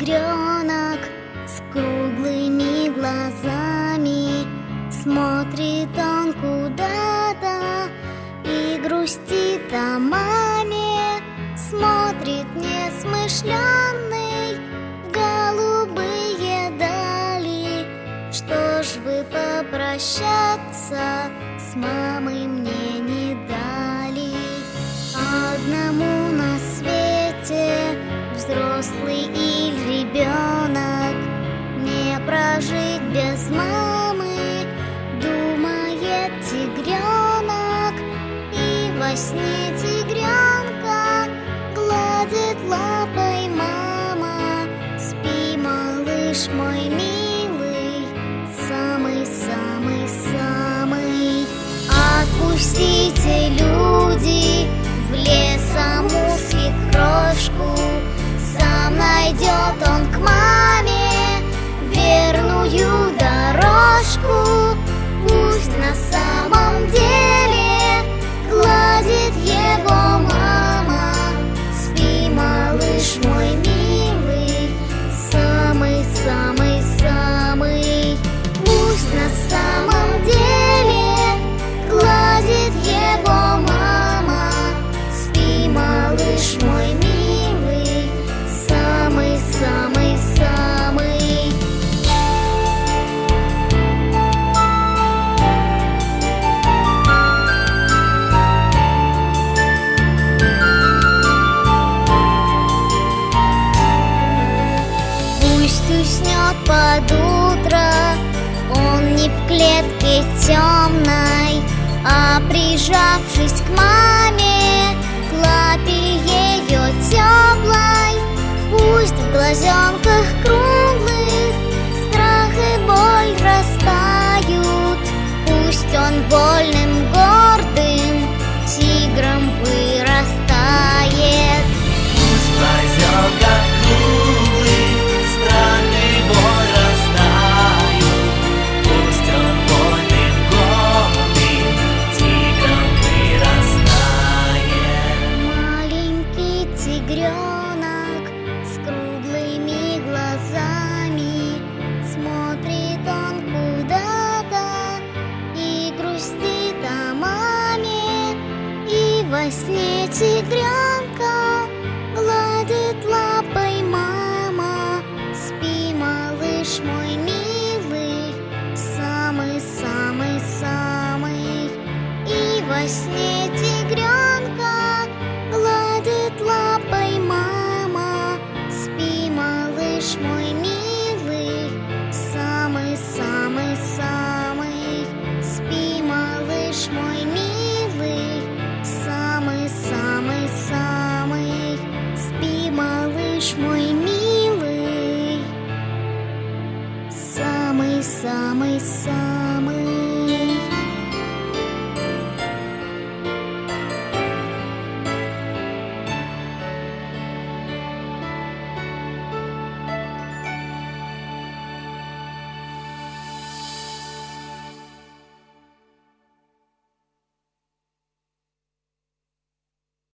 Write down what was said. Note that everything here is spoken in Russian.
тигренок с круглыми глазами. Смотрит он куда-то и грустит о маме. Смотрит несмышленный в голубые дали. Что ж вы попрощаться с мамой мне не дали? Одному на свете, взрослый или ребенок, не прожить без мамы, думает тигренок. И во сне тигренка гладит лапой мама. Спи, малыш мой милый, самый-самый-самый. Отпустите, люди, в лес саму свекрошку. Сам найдет он к маме верную дорожку. Пусть на самом деле гладит его мама. Спи, малыш мой милый, самый-самый-самый. Пусть на самом деле гладит его мама. Спи, малыш мой милый, самый-самый-самый. Пусть уснет под утро он не в клетке темной, а прижавшись к маме, к лапе ее теплой. Пусть в глазенках круглых страх и боль растают. Пусть он вольным, гордым тигром вырастает. Пусть в глазенках круглых страх и боль растают. Пусть он вольным, гордым тигром вырастает. Маленький тигренок с круглыми глазами. Смотрит он куда-то и грустит о маме. И во сне тигренка гладит лапой мама. Спи, малыш мой милый, самый-самый-самый. И во сне тигренка гладит лапой мама. Спи, малыш мой милый, самый-самый-самый. Спи, малыш мой милый, самый-самый-самый. Спи, малыш мой милый, самый-самый-самый.